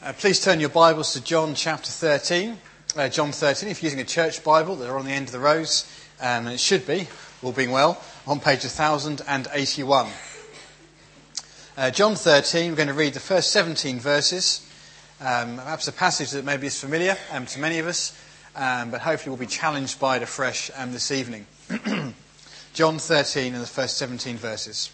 Please turn your Bibles to John chapter 13. John 13, if you're using a church Bible, they're on the end of the rows, and it should be, all being well, on page 1081. John 13, we're going to read the first 17 verses. Perhaps a passage that maybe is familiar to many of us, but hopefully we'll be challenged by it afresh this evening. John 13 and the first 17 verses.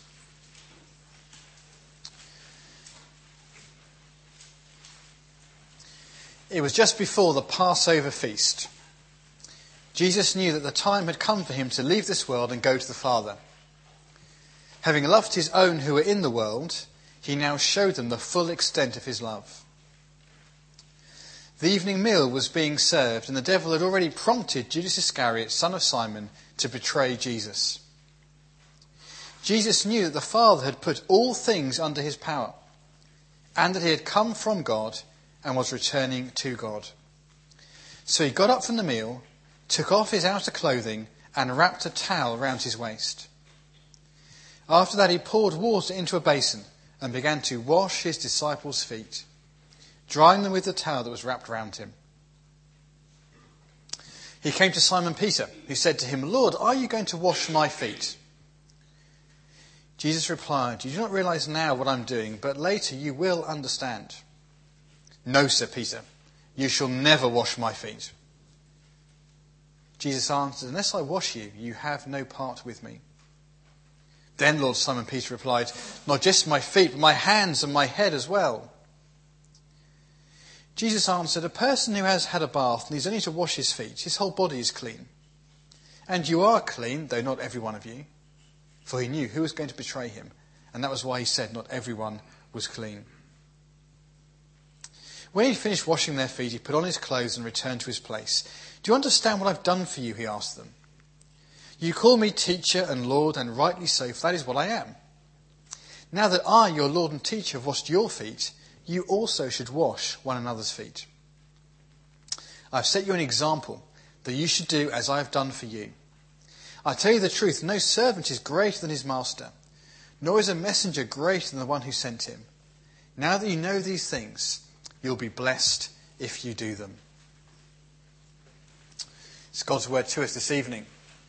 It was just before the Passover feast. Jesus knew that the time had come for him to leave this world and go to the Father. Having loved his own who were in the world, he now showed them the full extent of his love. The evening meal was being served, and the devil had already prompted Judas Iscariot, son of Simon, to betray Jesus. Jesus knew that the Father had put all things under his power, and that he had come from God and was returning to God. So he got up from the meal, took off his outer clothing, and wrapped a towel round his waist. After that he poured water into a basin and began to wash his disciples' feet, drying them with the towel that was wrapped round him. He came to Simon Peter, who said to him, "Lord, are you going to wash my feet?" Jesus replied, "You do not realize now what I'm doing, but later you will understand." "No," said Peter, "you shall never wash my feet." Jesus answered, "Unless I wash you, you have no part with me." Then Lord Simon Peter replied, "Not just my feet, but my hands and my head as well." Jesus answered, "A person who has had a bath needs only to wash his feet. His whole body is clean. And you are clean, though not every one of you." For he knew who was going to betray him, and that was why he said not everyone was clean. When he'd finished washing their feet, he put on his clothes and returned to his place. "Do you understand what I've done for you?" he asked them. "You call me teacher and Lord, and rightly so, for that is what I am. Now that I, your Lord and teacher, have washed your feet, you also should wash one another's feet. I've set you an example, that you should do as I have done for you. I tell you the truth, no servant is greater than his master, nor is a messenger greater than the one who sent him. Now that you know these things, you'll be blessed if you do them." It's God's word to us this evening.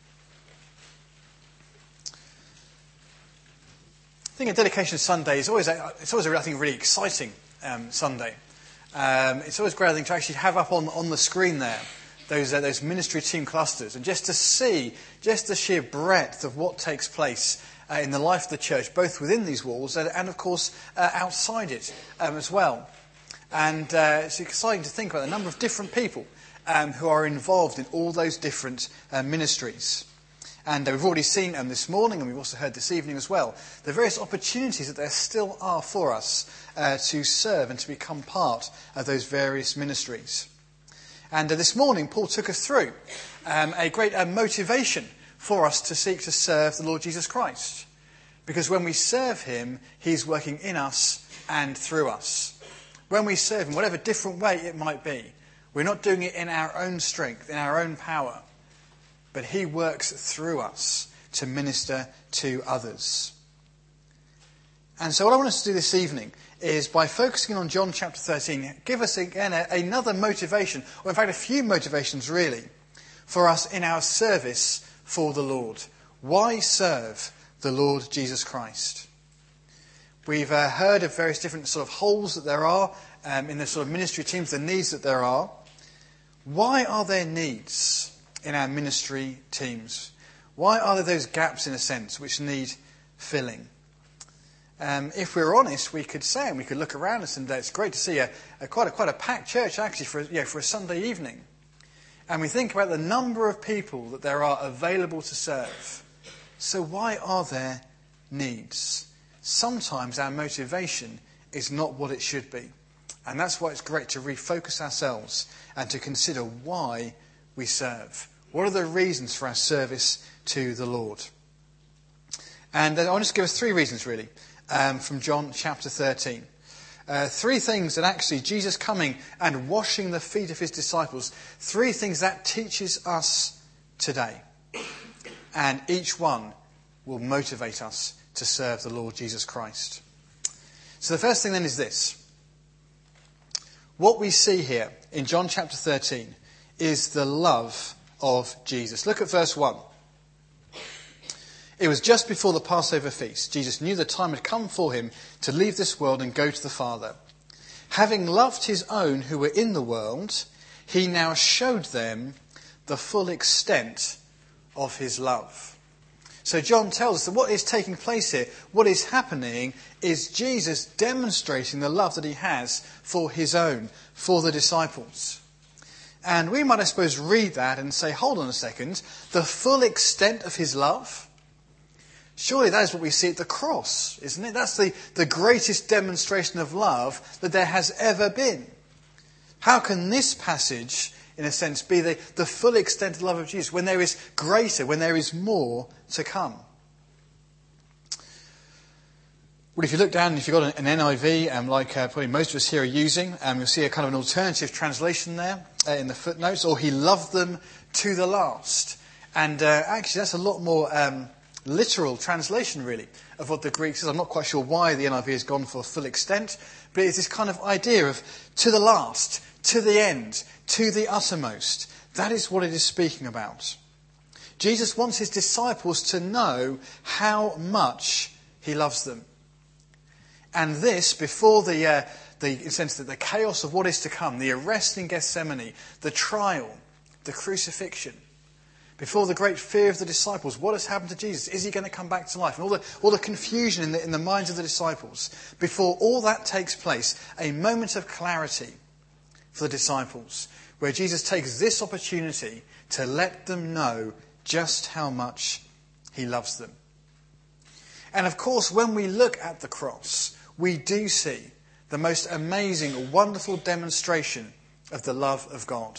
I think a dedication Sunday is always a really exciting Sunday. It's always great, I think, to actually have up on the screen there those ministry team clusters, and just to see just the sheer breadth of what takes place in the life of the church, both within these walls and of course, outside it as well. And it's exciting to think about the number of different people who are involved in all those different ministries. And we've already seen this morning, and we've also heard this evening as well, the various opportunities that there still are for us to serve and to become part of those various ministries. And this morning, Paul took us through a great motivation for us to seek to serve the Lord Jesus Christ. Because when we serve him, he's working in us and through us. When we serve him, whatever different way it might be, we're not doing it in our own strength, in our own power, but he works through us to minister to others. And so what I want us to do this evening is, by focusing on John chapter 13, give us again another motivation, or in fact a few motivations really, for us in our service for the Lord. Why serve the Lord Jesus Christ? We've heard of various different sort of holes that there are in the sort of ministry teams, the needs that there are. Why are there needs in our ministry teams? Why are there those gaps, in a sense, which need filling? If we're honest, we could say, and we could look around us, and it's great to see quite a packed church actually for a Sunday evening. And we think about the number of people that there are available to serve. So why are there needs? Sometimes our motivation is not what it should be. And that's why it's great to refocus ourselves and to consider why we serve. What are the reasons for our service to the Lord? And I want to give us three reasons, really, from John chapter 13. Three things that actually Jesus coming and washing the feet of his disciples, three things that teaches us today. And each one will motivate us to serve the Lord Jesus Christ. So the first thing then is this. what we see here in John chapter 13 is the love of Jesus. Look at verse 1. It was just before the Passover feast. Jesus knew the time had come for him to leave this world and go to the Father. Having loved his own who were in the world, he now showed them the full extent of his love. So John tells us that what is taking place here, what is happening, is Jesus demonstrating the love that he has for his own, for the disciples. And we might, I suppose, read that and say, hold on a second, the full extent of his love? Surely that is what we see at the cross, isn't it? That's the greatest demonstration of love that there has ever been. How can this passage, in a sense, be the full extent of the love of Jesus when there is greater, when there is more to come? Well, if you look down, if you've got an NIV, like probably most of us here are using, you'll see a kind of an alternative translation there in the footnotes, or he loved them to the last. And actually that's a lot more literal translation, really, of what the Greek says. I'm not quite sure why the NIV has gone for full extent, but it's this kind of idea of to the last, to the end, to the uttermost. That is what it is speaking about. Jesus wants his disciples to know how much he loves them. And this, before in the sense that the chaos of what is to come, the arrest in Gethsemane, the trial, the crucifixion, before the great fear of the disciples, what has happened to Jesus? Is he going to come back to life? And all the confusion in the minds of the disciples. Before all that takes place, a moment of clarity for the disciples, where Jesus takes this opportunity to let them know just how much he loves them. And of course, when we look at the cross, we do see the most amazing, wonderful demonstration of the love of God.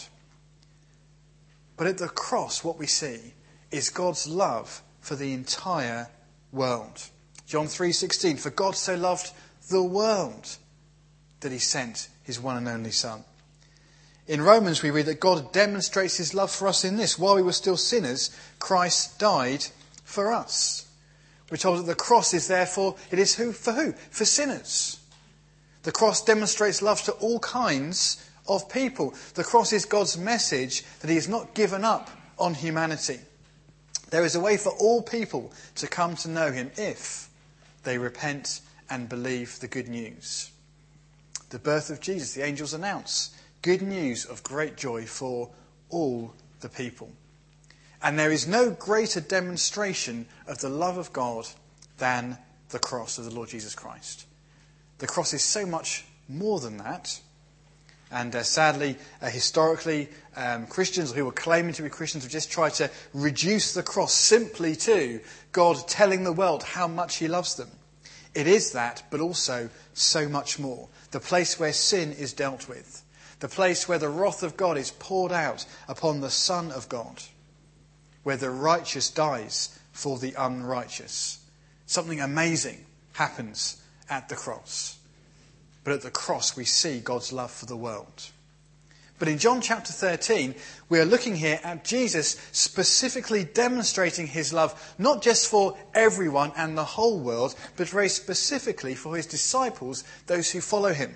But at the cross, what we see is God's love for the entire world. John 3:16, for God so loved the world that he sent his one and only Son. In Romans, we read that God demonstrates his love for us in this: while we were still sinners, Christ died for us. We're told that the cross is therefore, it is who? For who? For sinners. The cross demonstrates love to all kinds of people. The cross is God's message that he has not given up on humanity. There is a way for all people to come to know him if they repent and believe the good news. The birth of Jesus, the angels announce good news of great joy for all the people. And there is no greater demonstration of the love of God than the cross of the Lord Jesus Christ. The cross is so much more than that. And sadly, historically, Christians who were claiming to be Christians have just tried to reduce the cross simply to God telling the world how much he loves them. It is that, but also so much more. The place where sin is dealt with. The place where the wrath of God is poured out upon the Son of God. Where the righteous dies for the unrighteous. Something amazing happens at the cross. But at the cross we see God's love for the world. But in John chapter 13, we are looking here at Jesus specifically demonstrating his love, not just for everyone and the whole world, but very specifically for his disciples, those who follow him.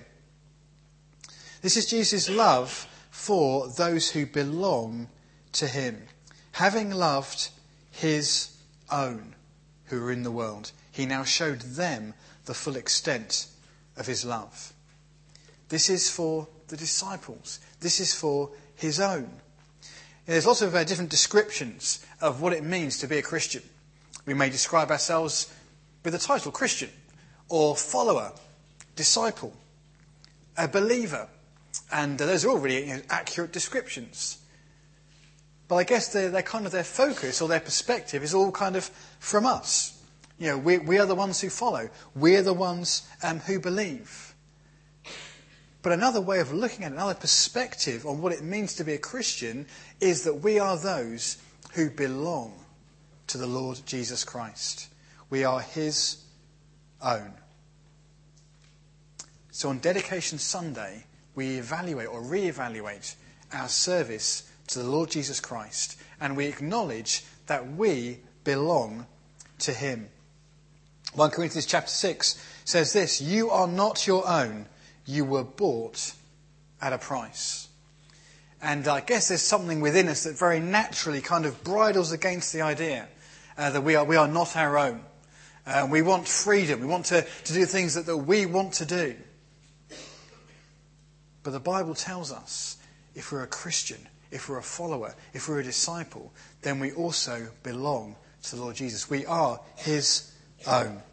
This is Jesus' love for those who belong to him. Having loved his own who are in the world, he now showed them the full extent of his love. This is for the disciples. This is for his own. There's lots of different descriptions of what it means to be a Christian. We may describe ourselves with the title Christian, or follower, disciple, a believer. And those are all really accurate descriptions. But I guess their kind of their focus or their perspective is all kind of from us. You know, we are the ones who follow. We're the ones who believe. But another way of looking at it, another perspective on what it means to be a Christian, is that we are those who belong to the Lord Jesus Christ. We are his own. So on Dedication Sunday, we evaluate or re-evaluate our service to the Lord Jesus Christ, and we acknowledge that we belong to him. 1 Corinthians chapter 6 says this: you are not your own, you were bought at a price. And I guess there's something within us that very naturally kind of bridles against the idea that we are not our own. We want freedom. We want to do things that we want to do. But the Bible tells us if we're a Christian, if we're a follower, if we're a disciple, then we also belong to the Lord Jesus. We are his own.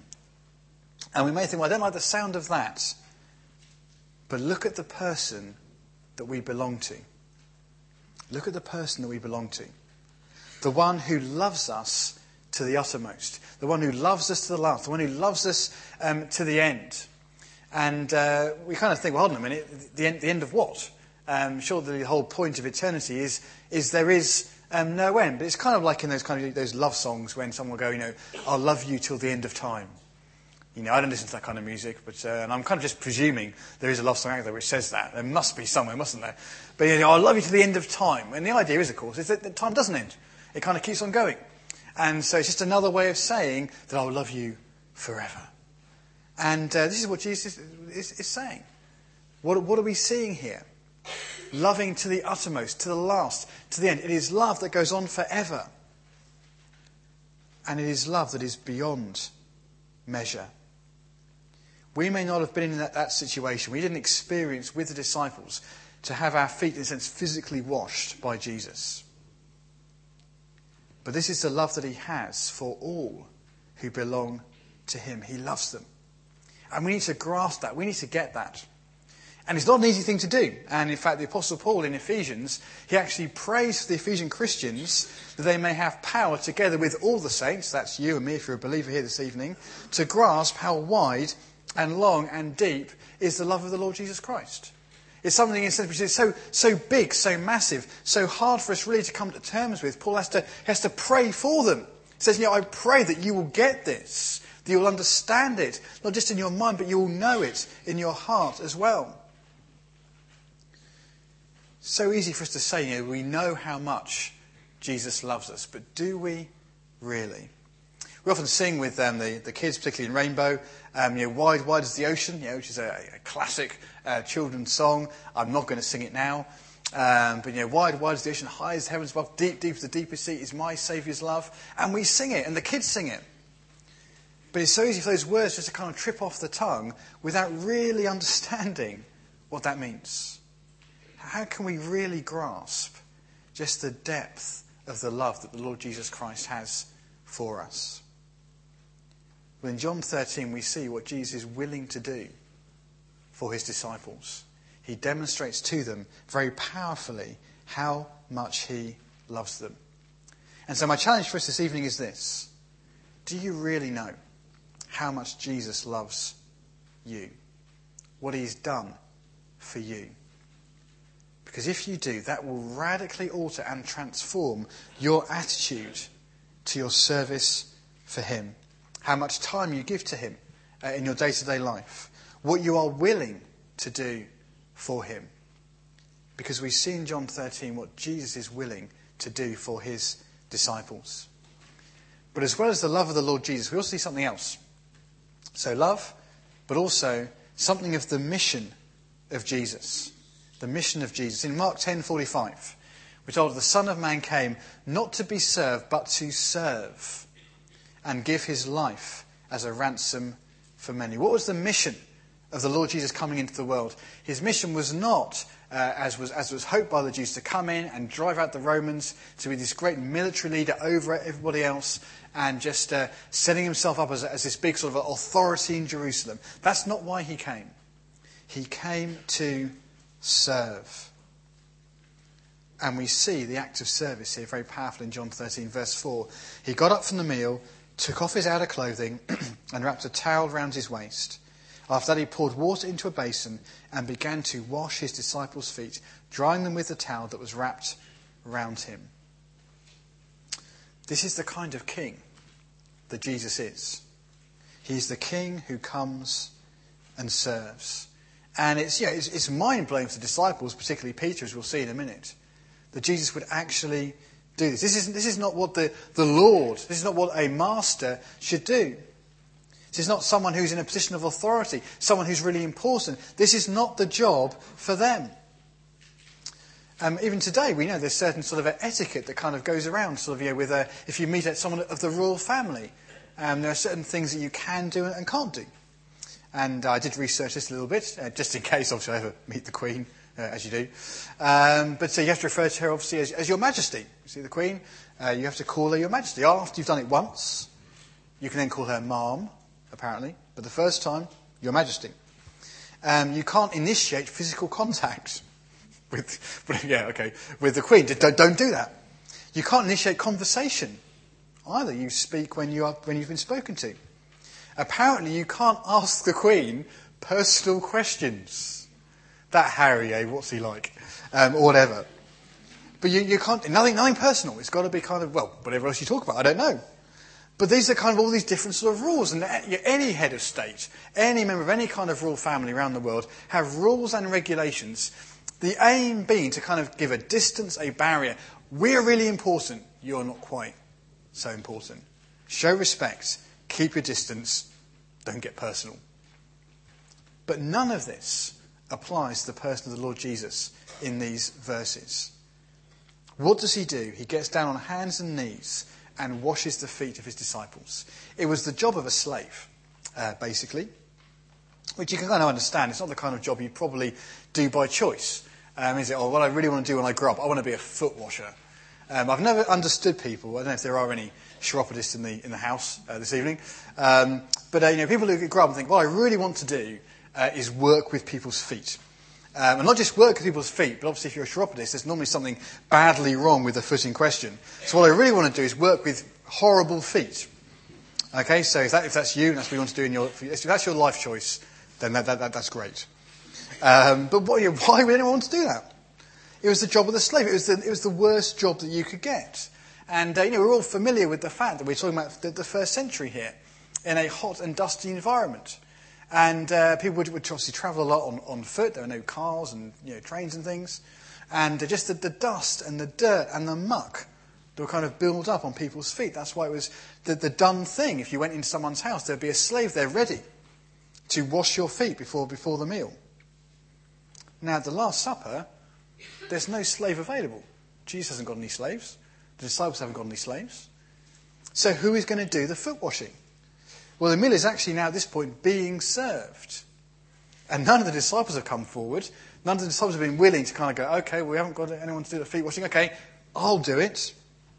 And we may think, well, I don't like the sound of that. But look at the person that we belong to. Look at the person that we belong to. The one who loves us to the uttermost. The one who loves us to the last. The one who loves us to the end. And we kind of think, well, hold on a minute, the end of what? Sure, the whole point of eternity is there is no end. But it's kind of like in those love songs when someone will go, I'll love you till the end of time. I don't listen to that kind of music, but and I'm kind of just presuming there is a love song out there which says that. There must be somewhere, mustn't there? But I'll love you to the end of time. And the idea is, of course, is that time doesn't end. It kind of keeps on going. And so it's just another way of saying that I will love you forever. And this is what Jesus is saying. What are we seeing here? Loving to the uttermost, to the last, to the end. It is love that goes on forever. And it is love that is beyond measure. We may not have been in that situation. We didn't experience with the disciples to have our feet, in a sense, physically washed by Jesus. But this is the love that he has for all who belong to him. He loves them. And we need to grasp that. We need to get that. And it's not an easy thing to do. And in fact, the Apostle Paul in Ephesians, he actually prays for the Ephesian Christians that they may have power together with all the saints, that's you and me if you're a believer here this evening, to grasp how wide and long and deep is the love of the Lord Jesus Christ. It's something which is so big, so massive, so hard for us really to come to terms with. Paul has to pray for them. He says, I pray that you will get this, that you'll understand it, not just in your mind, but you'll know it in your heart as well. So easy for us to say, we know how much Jesus loves us, but do we really? We often sing with the kids, particularly in Rainbow, Wide, Wide is the Ocean, which is a classic children's song. I'm not going to sing it now. But wide, wide is the ocean, high as the heavens above, deep, deep as the deepest sea is my Saviour's love. And we sing it, and the kids sing it. But it's so easy for those words just to kind of trip off the tongue without really understanding what that means. How can we really grasp just the depth of the love that the Lord Jesus Christ has for us? Well, in John 13, we see what Jesus is willing to do for his disciples. He demonstrates to them very powerfully how much he loves them. And so my challenge for us this evening is this. Do you really know how much Jesus loves you? What he's done for you? Because if you do, that will radically alter and transform your attitude to your service for him. How much time you give to him in your day-to-day life. What you are willing to do for him. Because we see in John 13 what Jesus is willing to do for his disciples. But as well as the love of the Lord Jesus, we also see something else. So love, but also something of the mission of Jesus. The mission of Jesus. In Mark 10:45, we're told the Son of Man came not to be served, but to serve and give his life as a ransom for many. What was the mission of the Lord Jesus coming into the world? His mission was not, as was hoped by the Jews, to come in and drive out the Romans, to be this great military leader over everybody else, and just setting himself up as this big sort of authority in Jerusalem. That's not why he came. He came to serve. And we see the act of service here very powerful in John 13, verse 4. He got up from the meal, took off his outer clothing, and wrapped a towel round his waist. After that, he poured water into a basin and began to wash his disciples' feet, drying them with the towel that was wrapped round him. This is the kind of king that Jesus is. He's the king who comes and serves. And it's mind-blowing for the disciples, particularly Peter, as we'll see in a minute, that Jesus would actually do this. This is not what the Lord, this is not what a master should do. This is not someone who's in a position of authority, someone who's really important. This is not the job for them. Even today, we know there's certain sort of etiquette that kind of goes around, sort of, with if you meet someone of the royal family, there are certain things that you can do and can't do. And I did research this a little bit, just in case, obviously, I ever meet the Queen, as you do. But you have to refer to her, obviously, as Your Majesty. You see the Queen, you have to call her Your Majesty. After you've done it once, you can then call her Ma'am, apparently. But the first time, Your Majesty. You can't initiate physical contact with the Queen. Don't do that. You can't initiate conversation either. You speak when you've been spoken to. Apparently, you can't ask the Queen personal questions. That Harry, what's he like? Or whatever. But you can't, nothing personal. It's got to be kind of, whatever else you talk about, I don't know. But these are kind of all these different sort of rules. And any head of state, any member of any kind of royal family around the world have rules and regulations. The aim being to kind of give a distance, a barrier. We're really important. You're not quite so important. Show respect. Keep your distance. Don't get personal. But none of this applies to the person of the Lord Jesus in these verses. What does he do? He gets down on hands and knees and washes the feet of his disciples. It was the job of a slave, basically, which you can kind of understand. It's not the kind of job you'd probably do by choice. Is it, what I really want to do when I grow up, I want to be a foot washer. I've never understood people. I don't know if there are any chiropodists in the house this evening. But people who grow up and think, what I really want to do is work with people's feet. And not just work with people's feet, but obviously if you're a chiropodist, there's normally something badly wrong with the foot in question. So what I really want to do is work with horrible feet. Okay, so if that's you, and that's what you want to do if that's your life choice, then that's great. But why would anyone want to do that? It was the job of the slave. It was the worst job that you could get. And we're all familiar with the fact that we're talking about the first century here, in a hot and dusty environment. And people would obviously travel a lot on foot. There were no cars and trains and things. And just the dust and the dirt and the muck that were kind of built up on people's feet. That's why it was the done thing. If you went into someone's house, there'd be a slave there ready to wash your feet before the meal. Now, at the Last Supper, there's no slave available. Jesus hasn't got any slaves. The disciples haven't got any slaves. So who is going to do the foot washing? Well, the meal is actually now at this point being served. And none of the disciples have come forward. None of the disciples have been willing to kind of go, okay, we haven't got anyone to do the feet washing. Okay, I'll do it.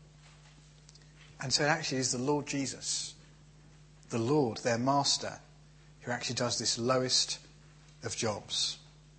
And so it actually is the Lord Jesus, the Lord, their master, who actually does this lowest of jobs.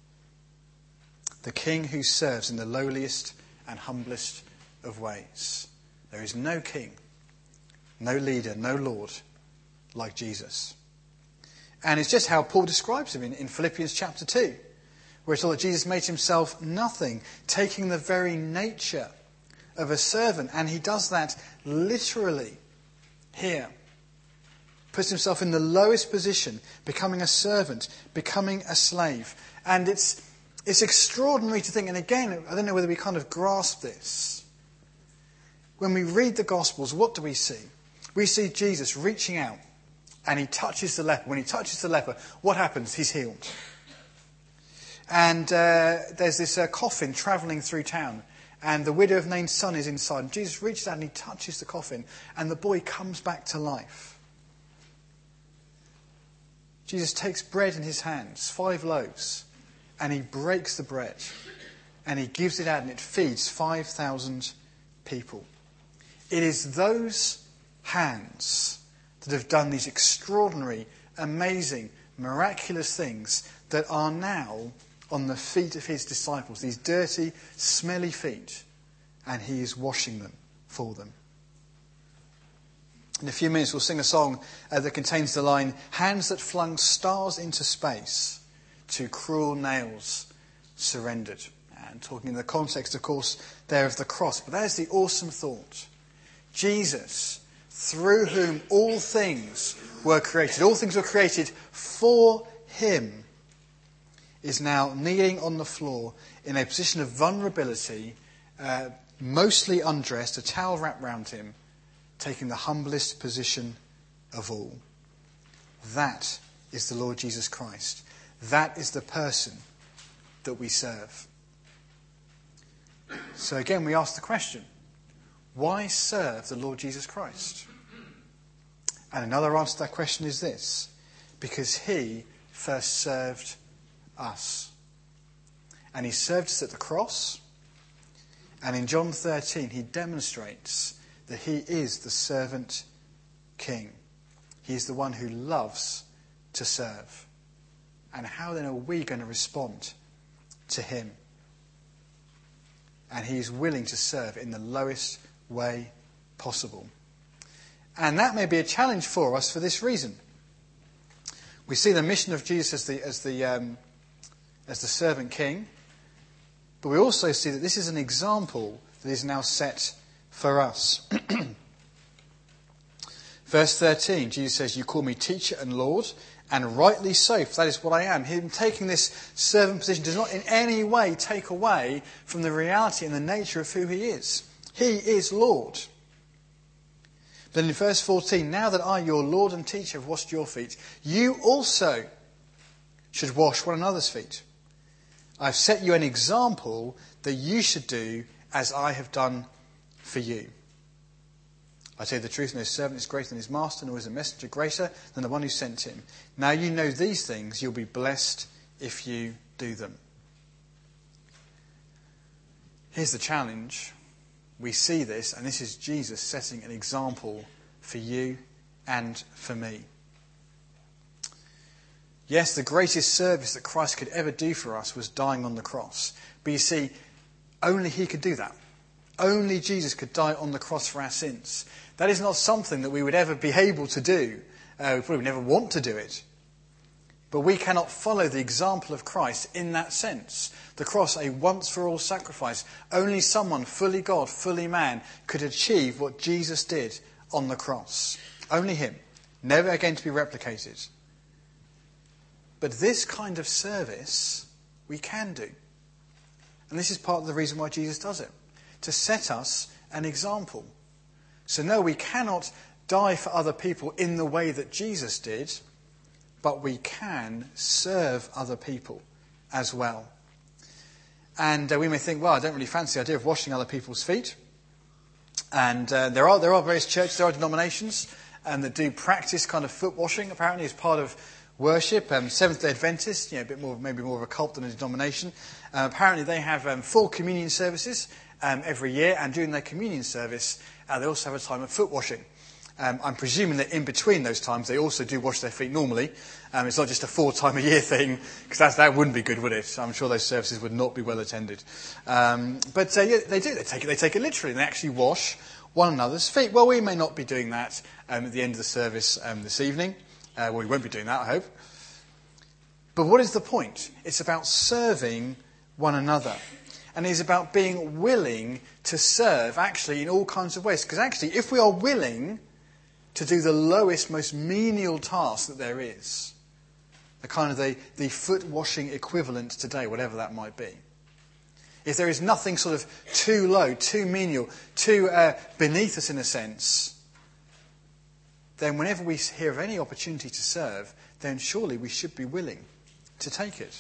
The king who serves in the lowliest and humblest of ways. There is no king, no leader, no Lord like Jesus. And it's just how Paul describes him in Philippians chapter 2, where it's all that Jesus made himself nothing, taking the very nature of a servant. And he does that literally here. Puts himself in the lowest position, becoming a servant, becoming a slave. And it's extraordinary to think, and again, I don't know whether we kind of grasp this. When we read the Gospels, what do we see? We see Jesus reaching out and he touches the leper. When he touches the leper, what happens? He's healed. And there's this coffin travelling through town, and the widow of Nain's son is inside. And Jesus reaches out and he touches the coffin, and the boy comes back to life. Jesus takes bread in his hands, 5 loaves, and he breaks the bread, and he gives it out, and it feeds 5,000 people. It is those hands that have done these extraordinary, amazing, miraculous things that are now on the feet of his disciples, these dirty, smelly feet, and he is washing them for them. In a few minutes we'll sing a song that contains the line, hands that flung stars into space, to cruel nails surrendered. And talking in the context, of course, there of the cross. But that is the awesome thought. Jesus, through whom all things were created for him, is now kneeling on the floor in a position of vulnerability, mostly undressed, a towel wrapped round him, taking the humblest position of all. That is the Lord Jesus Christ. That is the person that we serve. So again, we ask the question, why serve the Lord Jesus Christ? And another answer to that question is this: because he first served us. And he served us at the cross. And in John 13, he demonstrates that he is the servant king. He is the one who loves to serve. And how then are we going to respond to him? And he is willing to serve in the lowest way possible. And that may be a challenge for us for this reason. We see the mission of Jesus as the servant king, but we also see that this is an example that is now set for us. Verse 13, Jesus says, "You call me teacher and Lord, and rightly so, for that is what I am." Him taking this servant position does not in any way take away from the reality and the nature of who he is. He is Lord. Then in verse 14, "Now that I, your Lord and teacher, have washed your feet, you also should wash one another's feet. I have set you an example that you should do as I have done for you. I tell you the truth, no servant is greater than his master, nor is a messenger greater than the one who sent him. Now you know these things, you'll be blessed if you do them." Here's the challenge. We see this, and this is Jesus setting an example for you and for me. Yes, the greatest service that Christ could ever do for us was dying on the cross. But you see, only he could do that. Only Jesus could die on the cross for our sins. That is not something that we would ever be able to do. We probably would never want to do it. But we cannot follow the example of Christ in that sense. The cross, a once-for-all sacrifice. Only someone, fully God, fully man, could achieve what Jesus did on the cross. Only him. Never again to be replicated. But this kind of service we can do. And this is part of the reason why Jesus does it. To set us an example. So no, we cannot die for other people in the way that Jesus did, but we can serve other people as well. And we may think, well, I don't really fancy the idea of washing other people's feet. And there are various churches, there are denominations that do practice kind of foot washing, apparently, as part of worship. Seventh-day Adventists, maybe more of a cult than a denomination. Apparently they have full communion services every year, and during their communion service, they also have a time of foot washing. I'm presuming that in between those times they also do wash their feet normally. It's not just a 4-time-a-year thing, because that wouldn't be good, would it? I'm sure those services would not be well attended. But they do. They take it literally, and they actually wash one another's feet. Well, we may not be doing that at the end of the service this evening. Well, we won't be doing that, I hope. But what is the point? It's about serving one another. And it's about being willing to serve, actually, in all kinds of ways. Because actually, if we are willing to do the lowest, most menial task that there is, the kind of the foot washing equivalent today, whatever that might be. If there is nothing sort of too low, too menial, too beneath us in a sense, then whenever we hear of any opportunity to serve, then surely we should be willing to take it.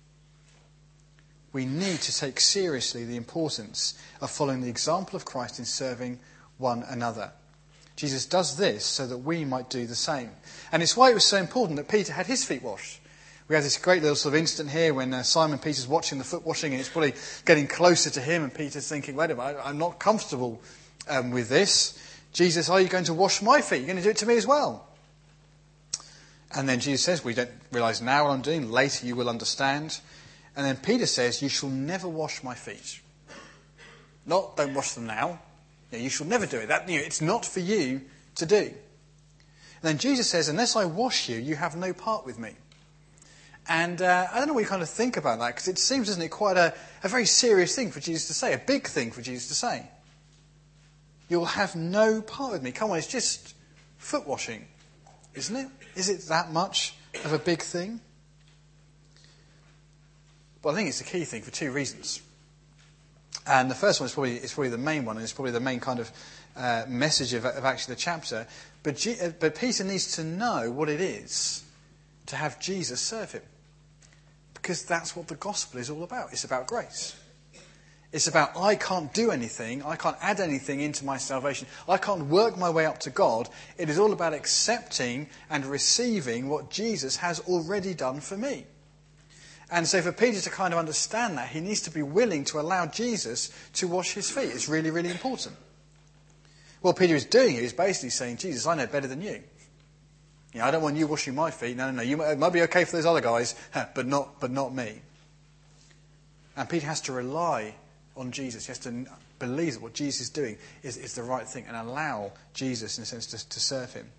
We need to take seriously the importance of following the example of Christ in serving one another. Jesus does this so that we might do the same. And it's why it was so important that Peter had his feet washed. We have this great little sort of instant here when Simon Peter's watching the foot washing, and it's probably getting closer to him, and Peter's thinking, wait a minute, I'm not comfortable with this. Jesus, are you going to wash my feet? You're going to do it to me as well. And then Jesus says, we don't realise now what I'm doing. Later you will understand. And then Peter says, you shall never wash my feet. Not, don't wash them now. You shall never do it. It's not for you to do. And then Jesus says, unless I wash you, you have no part with me. And I don't know what you kind of think about that, because it seems, doesn't it, quite a very serious thing for Jesus to say, a big thing for Jesus to say. You'll have no part with me. Come on, it's just foot washing, isn't it? Is it that much of a big thing? Well, I think it's a key thing for two reasons. And the first one is probably the main one, and it's probably the main kind of message of actually the chapter. But Peter needs to know what it is to have Jesus serve him. Because that's what the gospel is all about. It's about grace. It's about I can't do anything. I can't add anything into my salvation. I can't work my way up to God. It is all about accepting and receiving what Jesus has already done for me. And so for Peter to kind of understand that, he needs to be willing to allow Jesus to wash his feet. It's really, really important. What Peter is doing here is basically saying, Jesus, I know better than you. I don't want you washing my feet. No. It might be okay for those other guys, but not me. And Peter has to rely on Jesus. He has to believe that what Jesus is doing is the right thing and allow Jesus, in a sense, to serve him.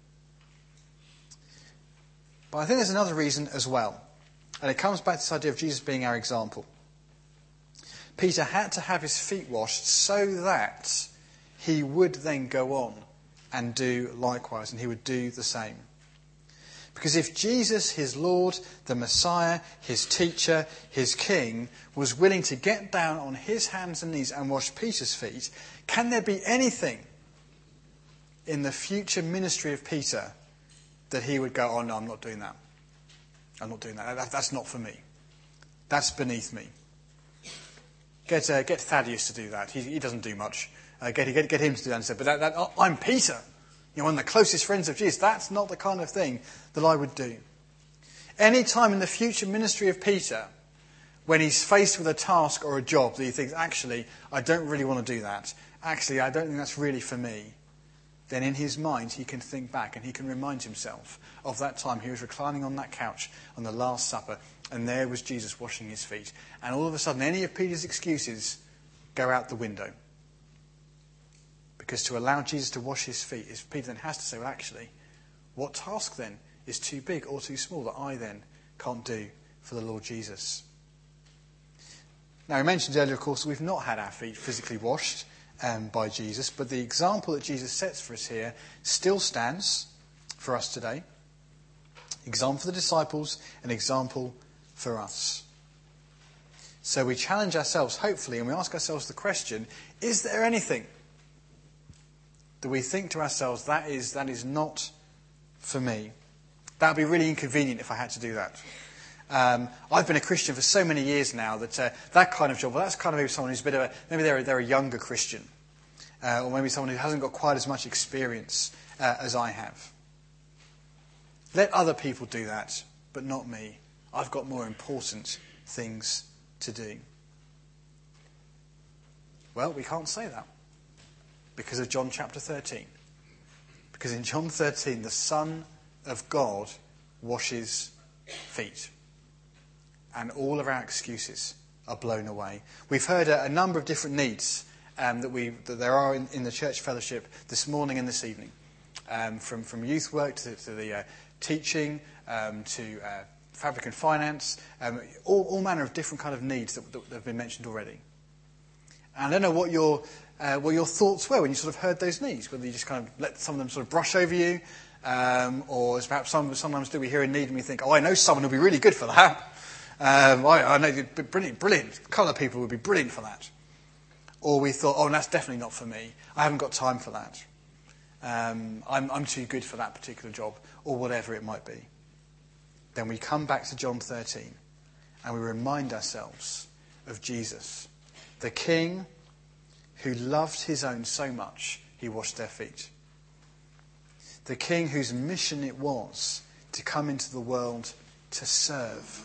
But I think there's another reason as well. And it comes back to this idea of Jesus being our example. Peter had to have his feet washed so that he would then go on and do likewise, and he would do the same. Because if Jesus, his Lord, the Messiah, his teacher, his King, was willing to get down on his hands and knees and wash Peter's feet, can there be anything in the future ministry of Peter that he would go, oh no, I'm not doing that. I'm not doing that. That's not for me. That's beneath me. Get Thaddeus to do that. He doesn't do much. Get him to do that instead. But I'm Peter. One of the closest friends of Jesus. That's not the kind of thing that I would do. Any time in the future ministry of Peter, when he's faced with a task or a job that he thinks, actually, I don't really want to do that. Actually, I don't think that's really for me. Then in his mind, he can think back and he can remind himself of that time he was reclining on that couch on the Last Supper, and there was Jesus washing his feet. And all of a sudden, any of Peter's excuses go out the window. Because to allow Jesus to wash his feet, Peter then has to say, well, actually, what task then is too big or too small that I then can't do for the Lord Jesus? Now, we mentioned earlier, of course, that we've not had our feet physically washed by Jesus, but the example that Jesus sets for us here still stands for us today. Example for the disciples, an example for us. So we challenge ourselves, hopefully, and we ask ourselves the question, is there anything that we think to ourselves, that is not for me? That would be really inconvenient if I had to do that. I've been a Christian for so many years now that that kind of job, well, that's kind of maybe someone who's a bit of maybe they're a younger Christian, or maybe someone who hasn't got quite as much experience as I have. Let other people do that, but not me. I've got more important things to do. Well, we can't say that because of John chapter 13. Because in John 13, the Son of God washes feet. And all of our excuses are blown away. We've heard a number of different needs that there are in the church fellowship this morning and this evening. From youth work to the teaching, to fabric and finance, all manner of different kind of needs that have been mentioned already. And I don't know what your thoughts were when you sort of heard those needs, whether you just kind of let some of them sort of brush over you, or as perhaps sometimes do we hear a need and we think, oh, I know someone who'll be really good for that. I know brilliant. Colour people would be brilliant for that. Or we thought, oh, that's definitely not for me. I haven't got time for that. I'm too good for that particular job, or whatever it might be. Then we come back to John 13 and we remind ourselves of Jesus, the King who loved his own so much he washed their feet. The King whose mission it was to come into the world to serve.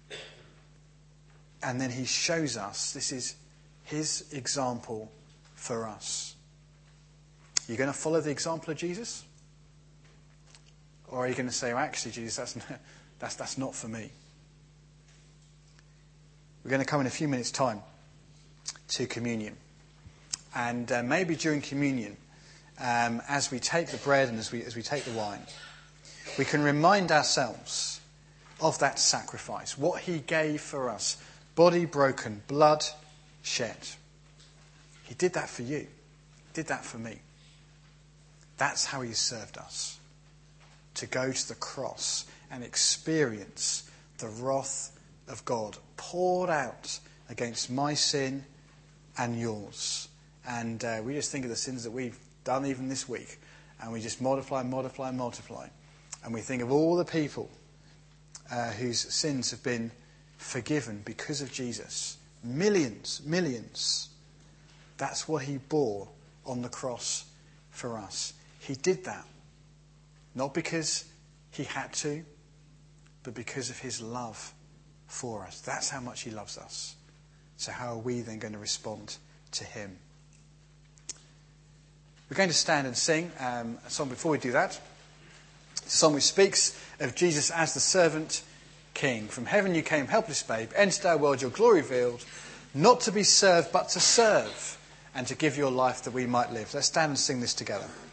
And then he shows us, this is his example for us. You're going to follow the example of Jesus? Or are you going to say, well, actually, Jesus, that's not for me? We're going to come in a few minutes' time to communion. And maybe during communion, as we take the bread and as we take the wine, we can remind ourselves of that sacrifice, what he gave for us, body broken, blood shed. He did that for you. He did that for me. That's how he served us. To go to the cross and experience the wrath of God poured out against my sin and yours. And we just think of the sins that we've done even this week. And we just multiply, multiply, multiply. And we think of all the people whose sins have been forgiven because of Jesus. Millions, millions. That's what he bore on the cross for us. He did that. Not because he had to, but because of his love for us. That's how much he loves us. So how are we then going to respond to him? We're going to stand and sing a song before we do that. It's a song which speaks of Jesus as the servant king. From heaven you came, helpless babe, entered our world, your glory revealed, not to be served but to serve, and to give your life that we might live. Let's stand and sing this together.